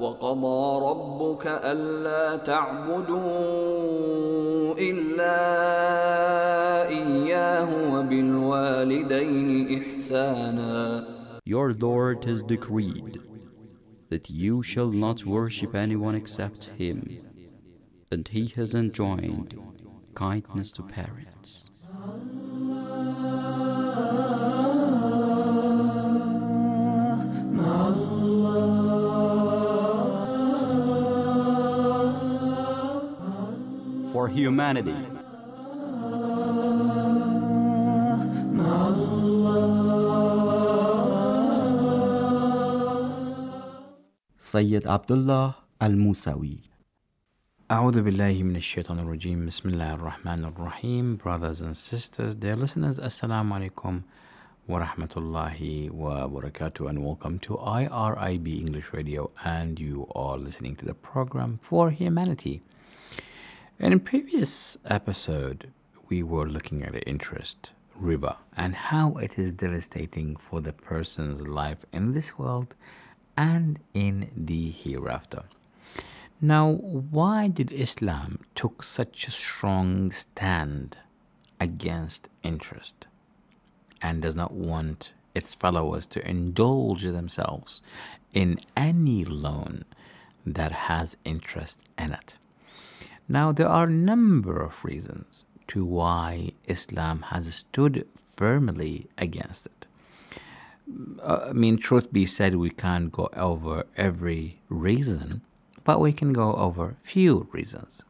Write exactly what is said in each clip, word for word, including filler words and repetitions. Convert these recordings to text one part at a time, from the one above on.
وقضى ربك ألا تعبدوا إلا إياه وبالوالدين إحسانا. Your Lord has decreed that you shall not worship anyone except Him, and He has enjoined kindness to parents. For humanity. Sayyid Abdullah Al-Musawi. A'udhu billahi minash shaitanir rajim. Bismillahir rahmanir rahim. Brothers and sisters, dear listeners, assalamu alaikum wa rahmatullahi wa barakatuh, and welcome to I R I B English Radio, and you are listening to the program For Humanity. In a previous episode, we were looking at interest, riba, and how it is devastating for the person's life in this world and in the hereafter. Now, why did Islam took such a strong stand against interest and does not want its followers to indulge themselves in any loan that has interest in it? Now, there are a number of reasons to why Islam has stood firmly against it. Uh, I mean, truth be said, we can't go over every reason, but we can go over few reasons.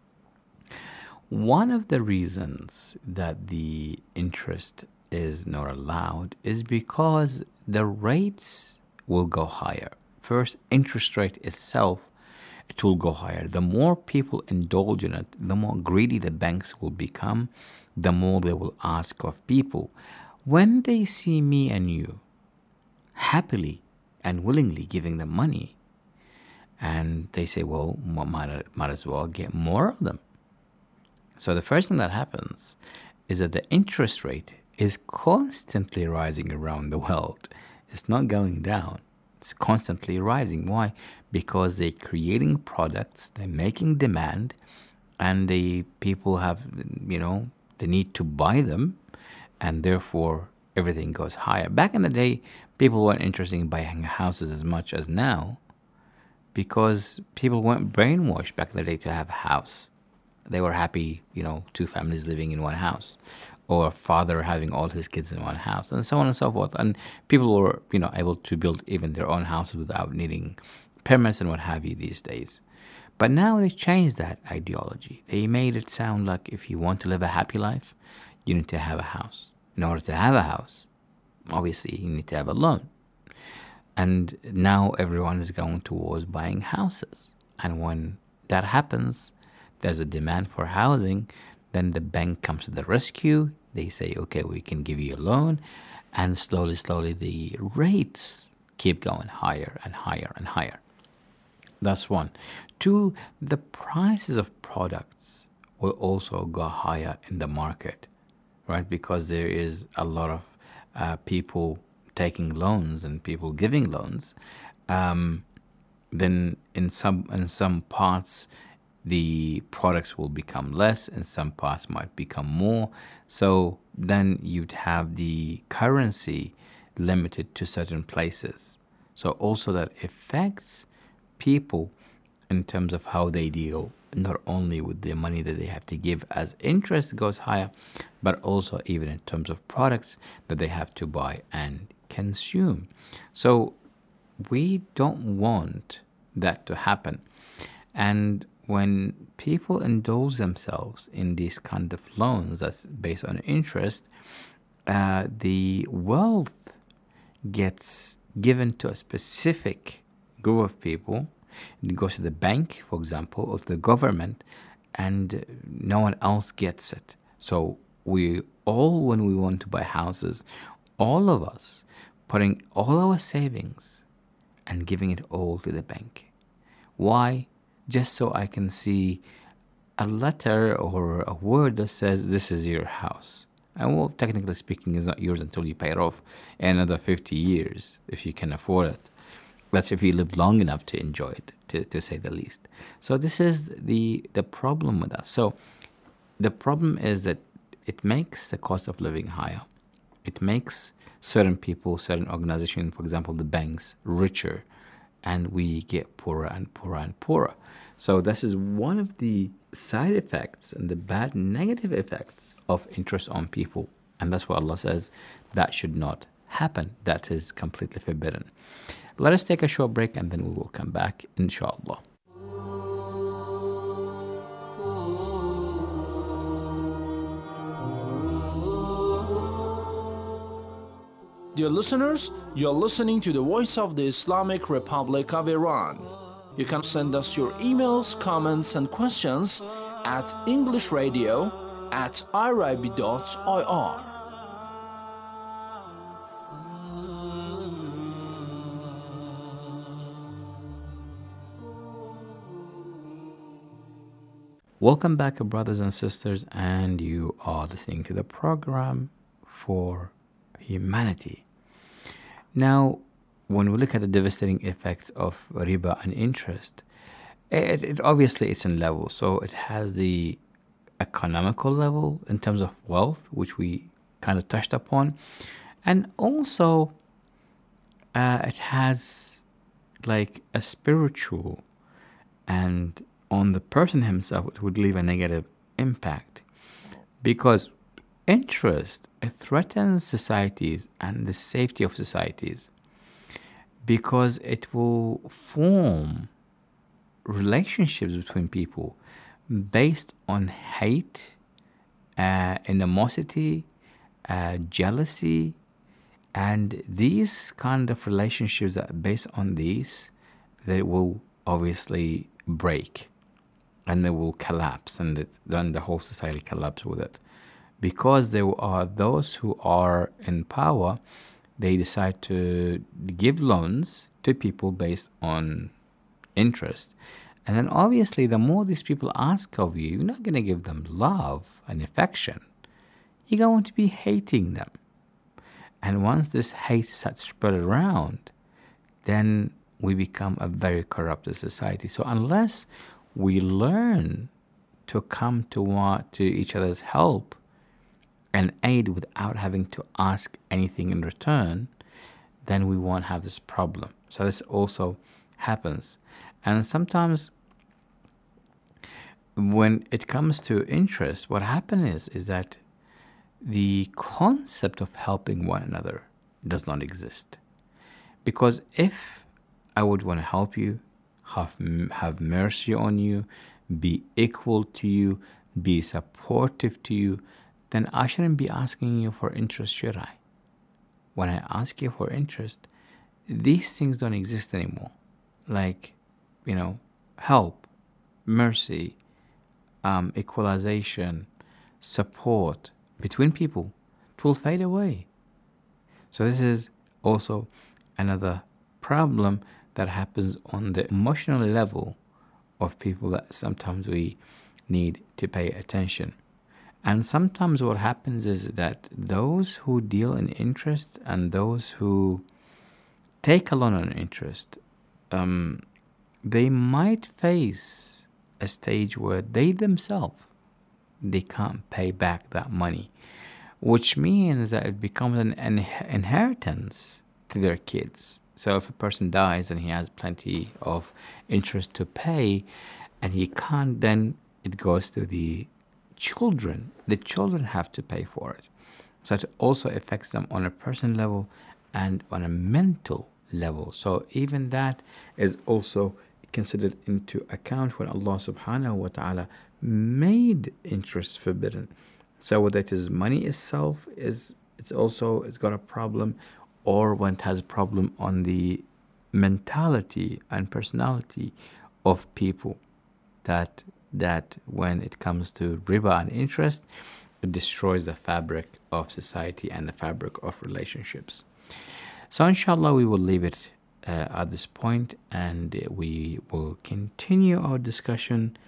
One of the reasons that the interest is not allowed is because the rates will go higher. First, interest rate itself, it will go higher. The more people indulge in it, the more greedy the banks will become, the more they will ask of people. When they see me and you happily and willingly giving them money, and they say, well, might, might as well get more of them. So the first thing that happens is that the interest rate is constantly rising around the world. It's not going down. It's constantly rising. Why? Because they're creating products, they're making demand, and the people have, you know, the need to buy them, and therefore everything goes higher. Back in the day, people weren't interested in buying houses as much as now, because people weren't brainwashed back in the day to have a house. They were happy, you know, two families living in one house, or a father having all his kids in one house, and so on and so forth. And people were, you know, able to build even their own houses without needing permits and what have you these days. But now they changed that ideology. They made it sound like if you want to live a happy life, you need to have a house. In order to have a house, obviously, you need to have a loan. And now everyone is going towards buying houses. And when that happens, there's a demand for housing, then the bank comes to the rescue. They say, okay, we can give you a loan. And slowly, slowly, the rates keep going higher and higher and higher. That's one. Two, the prices of products will also go higher in the market, right? Because there is a lot of uh, people taking loans and people giving loans. Um, then in some in some parts, the products will become less, and some parts might become more. So then you'd have the currency limited to certain places. So also that affects people in terms of how they deal, not only with the money that they have to give as interest goes higher, but also even in terms of products that they have to buy and consume. So we don't want that to happen. And when people indulge themselves in these kind of loans that's based on interest, uh, the wealth gets given to a specific group of people. It goes to the bank, for example, or to the government, and no one else gets it. So we all, when we want to buy houses, all of us putting all our savings and giving it all to the bank. Why? Just so I can see a letter or a word that says this is your house. And well, technically speaking, it's not yours until you pay it off in another fifty years, if you can afford it. That's if you live long enough to enjoy it, to, to say the least. So this is the the problem with us. So the problem is that it makes the cost of living higher. It makes certain people, certain organizations, for example, the banks, richer, and we get poorer and poorer and poorer. So this is one of the side effects and the bad negative effects of interest on people. And that's what Allah says that should not happen. That is completely forbidden. Let us take a short break and then we will come back, inshallah. Dear listeners, you're listening to the Voice of the Islamic Republic of Iran. You can send us your emails, comments, and questions at englishradio at irib dot i r. Welcome back, brothers and sisters, and you are listening to the program For Humanity. Now, when we look at the devastating effects of riba and interest, it, it obviously it's in levels. So it has the economical level in terms of wealth, which we kind of touched upon, and also uh, it has like a spiritual, and on the person himself it would leave a negative impact, because interest, it threatens societies and the safety of societies, because it will form relationships between people based on hate, uh, animosity, uh, jealousy, and these kind of relationships that are based on these, they will obviously break and they will collapse, and it, then the whole society collapses with it. Because there are those who are in power, they decide to give loans to people based on interest. And then obviously the more these people ask of you, you're not going to give them love and affection. You're going to be hating them. And once this hate starts spread around, then we become a very corrupted society. So unless we learn to come to, uh, to each other's help and aid without having to ask anything in return, then we won't have this problem. So this also happens. And sometimes when it comes to interest, what happens is, is that the concept of helping one another does not exist. Because if I would want to help you, have, have mercy on you, be equal to you, be supportive to you, then I shouldn't be asking you for interest, should I? When I ask you for interest, these things don't exist anymore. Like, you know, help, mercy, um, equalization, support between people, it will fade away. So this is also another problem that happens on the emotional level of people that sometimes we need to pay attention. And sometimes what happens is that those who deal in interest and those who take a loan on interest, um, they might face a stage where they themselves, they can't pay back that money, which means that it becomes an, an inheritance to their kids. So if a person dies and he has plenty of interest to pay and he can't, then it goes to the children. The children have to pay for it. So it also affects them on a personal level and on a mental level. So even that is also considered into account when Allah subhanahu wa ta'ala made interest forbidden. So whether it is money itself is it's also it's got a problem, or when it has a problem on the mentality and personality of people, that that when it comes to riba and interest, it destroys the fabric of society and the fabric of relationships. So inshallah we will leave it uh, at this point, and we will continue our discussion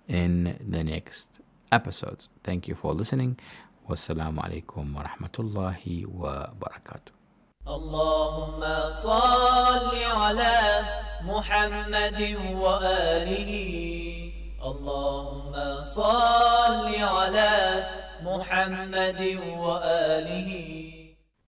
in the next episodes. Thank you for listening. Wassalamu alaikum wa rahmatullahi wa barakatuh. اللهم صل على محمد وآله. اللهم صل على محمد وآله.